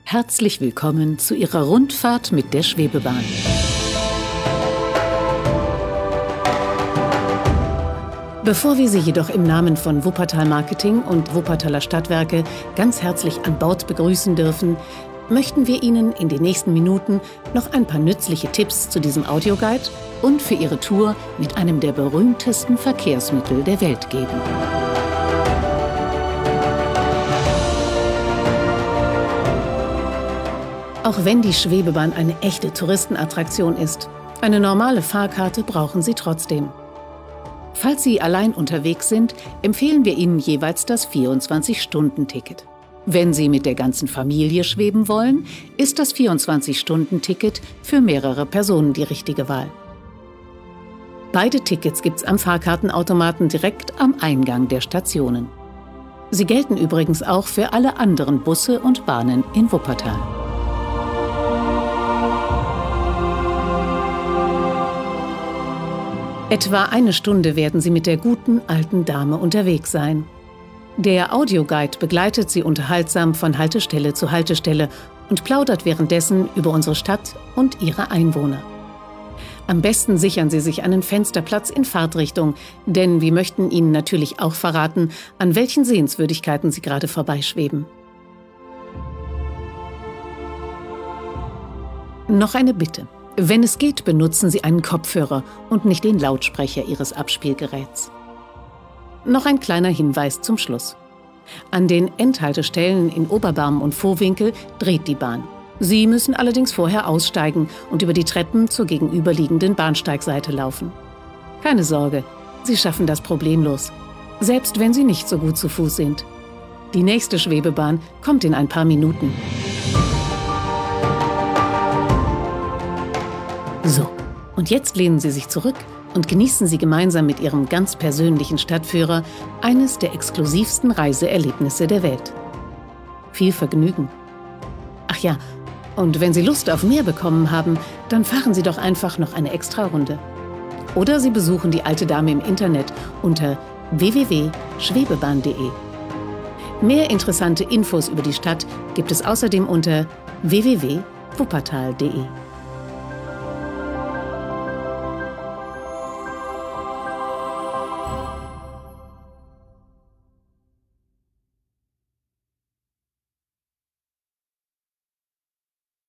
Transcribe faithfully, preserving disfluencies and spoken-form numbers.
Herzlich willkommen zu Ihrer Rundfahrt mit der Schwebebahn. Bevor wir Sie jedoch im Namen von Wuppertal Marketing und Wuppertaler Stadtwerke ganz herzlich an Bord begrüßen dürfen, möchten wir Ihnen in den nächsten Minuten noch ein paar nützliche Tipps zu diesem Audioguide und für Ihre Tour mit einem der berühmtesten Verkehrsmittel der Welt geben. Auch wenn die Schwebebahn eine echte Touristenattraktion ist, eine normale Fahrkarte brauchen Sie trotzdem. Falls Sie allein unterwegs sind, empfehlen wir Ihnen jeweils das vierundzwanzig-Stunden-Ticket. Wenn Sie mit der ganzen Familie schweben wollen, ist das vierundzwanzig-Stunden-Ticket für mehrere Personen die richtige Wahl. Beide Tickets gibt's am Fahrkartenautomaten direkt am Eingang der Stationen. Sie gelten übrigens auch für alle anderen Busse und Bahnen in Wuppertal. Etwa eine Stunde werden Sie mit der guten alten Dame unterwegs sein. Der Audioguide begleitet Sie unterhaltsam von Haltestelle zu Haltestelle und plaudert währenddessen über unsere Stadt und ihre Einwohner. Am besten sichern Sie sich einen Fensterplatz in Fahrtrichtung, denn wir möchten Ihnen natürlich auch verraten, an welchen Sehenswürdigkeiten Sie gerade vorbeischweben. Noch eine Bitte. Wenn es geht, benutzen Sie einen Kopfhörer und nicht den Lautsprecher Ihres Abspielgeräts. Noch ein kleiner Hinweis zum Schluss. An den Endhaltestellen in Oberbarm und Vohwinkel dreht die Bahn. Sie müssen allerdings vorher aussteigen und über die Treppen zur gegenüberliegenden Bahnsteigseite laufen. Keine Sorge, Sie schaffen das problemlos, selbst wenn Sie nicht so gut zu Fuß sind. Die nächste Schwebebahn kommt in ein paar Minuten. So, und jetzt lehnen Sie sich zurück und genießen Sie gemeinsam mit Ihrem ganz persönlichen Stadtführer eines der exklusivsten Reiseerlebnisse der Welt. Viel Vergnügen! Ach ja, und wenn Sie Lust auf mehr bekommen haben, dann fahren Sie doch einfach noch eine Extrarunde. Oder Sie besuchen die alte Dame im Internet unter w w w punkt schwebebahn punkt de. Mehr interessante Infos über die Stadt gibt es außerdem unter w w w punkt wuppertal punkt de.